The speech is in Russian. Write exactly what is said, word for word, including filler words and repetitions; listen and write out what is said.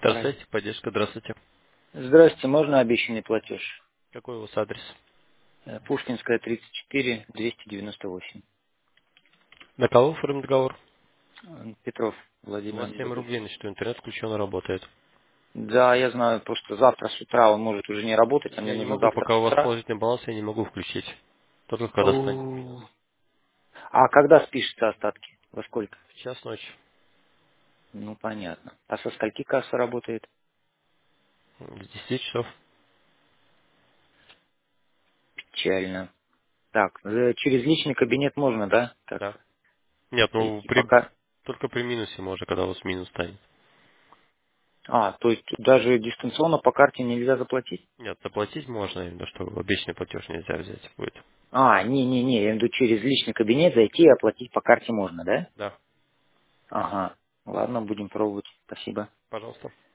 Алло. Здравствуйте, поддержка, здравствуйте. Здравствуйте, можно обещанный платеж? Какой у вас адрес? Э, Пушкинская, тридцать четыре, двести девяносто восемь. На кого оформим договор? Э, Петров У Владимир вас семь Анатольевич. рублей, значит, интернет включен и работает. Да, я знаю, просто завтра с утра он может уже не работать, а мне Я не нужно могу, завтра пока с у вас утра. положительный баланс, я не могу включить. Только когда станет минус. О. А когда спишутся остатки? Во сколько? В час ночи, Ну, понятно. А со скольки касса работает? с десяти часов. Печально. Так, э, через личный кабинет можно, да? Так, Да. Нет, ну, зайти. при, Пока. только при минусе можно, когда у вас минус станет. А, то есть даже дистанционно по карте нельзя заплатить? Нет, заплатить можно, именно что обещанный платеж нельзя взять будет. А, не-не-не, я имею в виду через личный кабинет зайти и оплатить по карте можно, да? Да, Ага. Ладно, будем пробовать. Спасибо. пожалуйста.